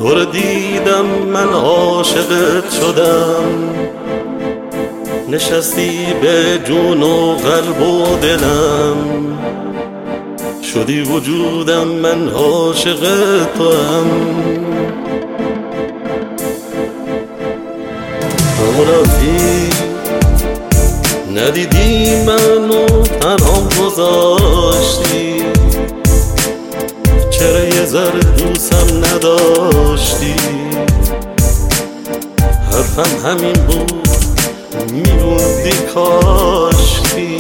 تو رو دیدم من عاشقت شدم، نشستی به جون و قلب و دلم، شدی وجودم من عاشق توام. تو رفتی ندیدی منو تنها گذاشتی، چرا یه ذره دوستم نداشتی؟ حرفم همین بود میموندی کاشکی.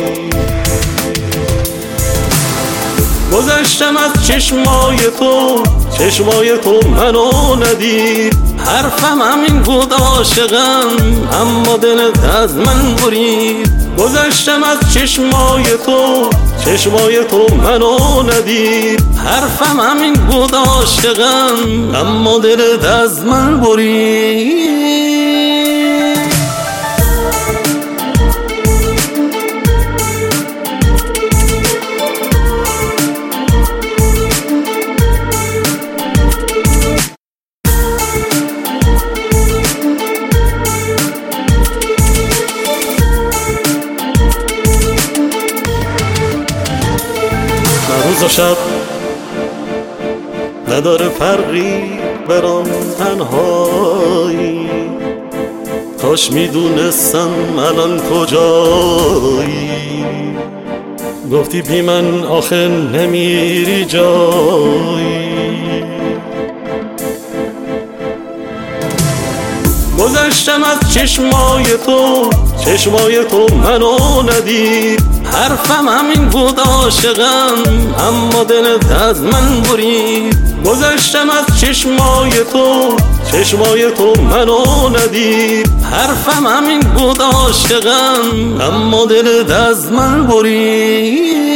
گذشتم از چشمای تو منو ندید، حرفم همین بود عاشقم اما دلت از من برید. گذشتم از چشمای تو منو ندید، حرفم همین بود عاشقم اما دلت از من برید. روز و شب نداره فرقی برام تنهایی، کاش میدونستم الان کجایی. گفتی بی من آخه نمیری جایی. گذشتم از چشمای تو منو ندید، حرفم همین بود عاشقم اما دلت از من برید. گذشتم از چشمای تو منو ندید، حرفم همین بود عاشقم اما دلت از من برید.